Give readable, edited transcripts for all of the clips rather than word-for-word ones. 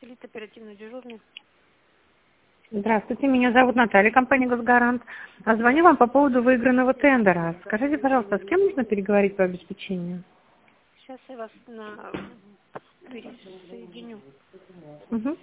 Элита, оперативно дежурный. Здравствуйте, меня зовут Наталья, компания «Госгарант». Звоню вам по поводу выигранного тендера. Скажите, пожалуйста, с кем нужно переговорить по обеспечению? Сейчас я вас пересоединю. Угу.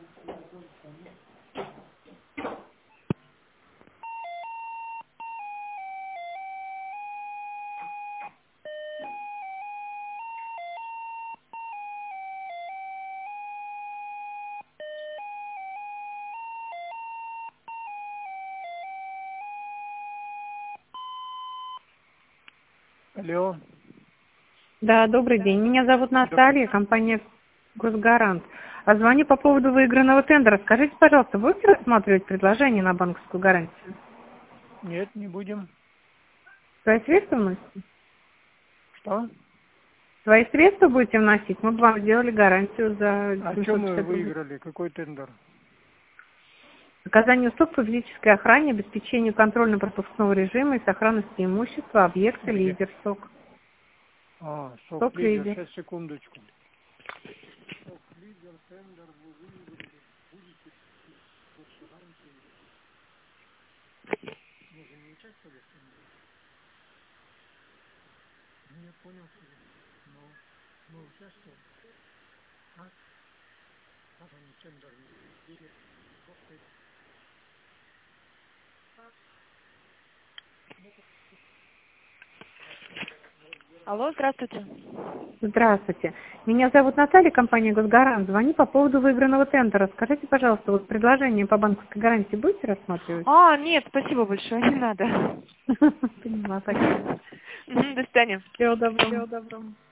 Алло. Да, добрый день. Меня зовут Наталья, компания «Госгарант». Звоню по поводу выигранного тендера. Скажите, пожалуйста, будете рассматривать предложение на банковскую гарантию? Нет, не будем. Свои средства вносите? Что? Свои средства будете вносить? Мы бы вам сделали гарантию за А что мы 750 рублей. выиграли? Какой тендер? Оказание услуг по физической охране, обеспечению контрольно-пропускного режима и сохранности имущества, объекта, Где? лидер, СОК. А, СОК СОК-лидер. лидер. Сейчас, секундочку. Не понял. Ну, участвовал. А? Как они тендер? Алло, здравствуйте. Здравствуйте. Меня зовут Наталья, компания «Госгарант». Звоню по поводу выигранного тендера. Скажите, пожалуйста, вот предложение по банковской гарантии будете рассматривать? Нет, спасибо большое, не надо. Поняла, спасибо. До свидания. Всего доброго. Всего доброго.